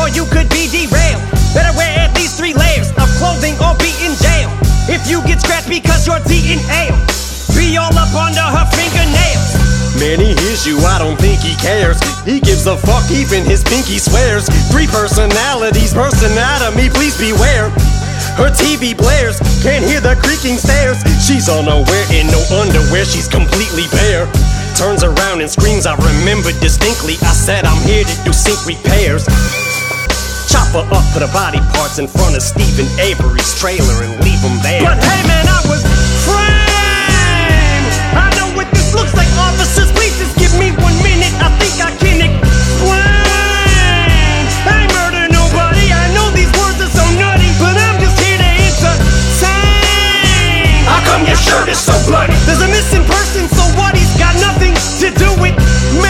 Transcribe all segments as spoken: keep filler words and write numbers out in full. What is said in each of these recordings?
or you could be derailed. Better wear at least three layers of clothing or be in jail. If you get scratched because you're eating ale, be all up under her fingernails. Man, he hears you, I don't think he cares. He gives a fuck, even his pinky swears. Three personalities, burst anatomy, please beware. Her T V blares, can't hear the creaking stairs. She's unaware in no underwear, she's completely bare. Turns around and screams, I remember distinctly. I said I'm here to do sink repairs. Chop her up, put her body parts in front of Stephen Avery's trailer and leave him there. But hey man, I was framed. I know what this looks like, officers, please just give me one minute. I think I can explain. I ain't murder nobody, I know these words are so nutty, but I'm just here to entertain. How come your shirt is so bloody? There's a missing person, so what? He's got nothing to do with me.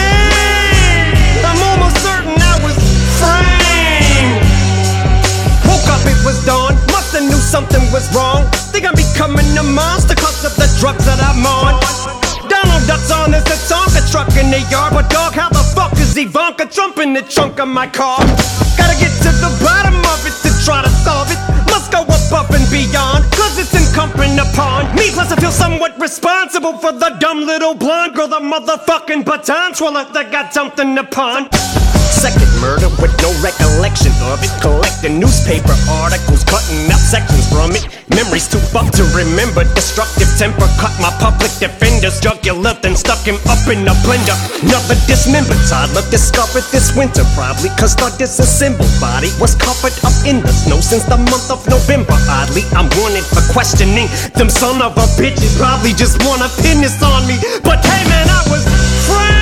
I'm almost certain I was framed. Woke up, it was dawn, musta knew something was wrong. Think I'm becoming a monster cause of the drugs that I'm on. Donald Duck's on, there's a Tonka truck in the yard. But dog, how the fuck is Ivanka Trump in the trunk of my car? Gotta get to the bottom of it to try to solve it. Must go above and beyond, cause it's incumbent upon me. Plus I feel somewhat responsible for the dumb little blonde girl, the motherfucking baton twirler that got something upon. Second murder with no recollection of it. Collecting newspaper articles, cutting out sections from it. Memories too fucked to remember. Destructive temper cut my public defender's jugular, then stuck him up in a blender. Another dismembered toddler discovered this winter, probably cause the disassembled body was covered up in the snow since the month of November. Oddly, I'm wanted for questioning. Them son of a bitches probably just wanna pin this on me. But hey man, I was framed.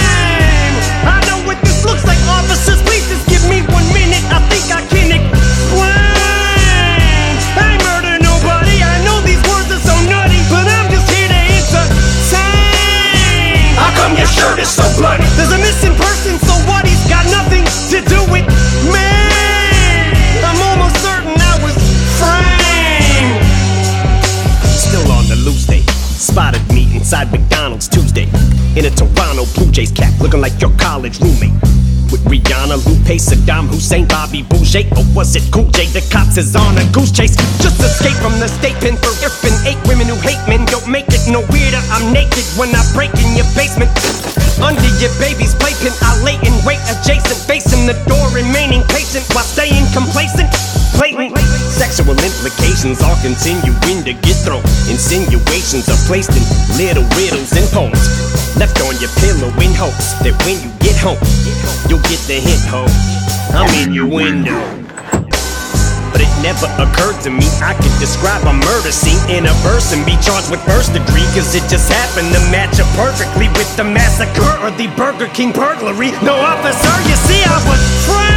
I know what this looks like, officers, please just give me one minute. I think I can explain. I ain't murder nobody, I know these words are so nutty, but I'm just here to entertain. How come your shirt is so bloody? There's a missing person, so what? He's got nothing to do with me. I'm almost certain I was framed. Still on the loose day. Spotted me inside McDonald's Tuesday in a Toronto Blue Jays cap, looking like your college roommate. With Rihanna, Lupe, Saddam Hussein, Bobby Boucher, or was it Cool J? The cops is on a goose chase. Just escape from the state pen for ifing eight women who hate men. Don't make it no weirder, I'm naked when I break in your basement. Under your baby's playpen, I lay in wait adjacent, facing the door, remaining patient while staying complacent. Blatant sexual implications all continuing to get thrown. Insinuations are placed in little riddles and poems, left on your pillow in hopes that when you get home, you'll get the hint, ho. I'm in your window. But it never occurred to me I could describe a murder scene in a verse and be charged with first degree, cause it just happened to match up perfectly with the massacre or the Burger King burglary. No officer, you see I was framed.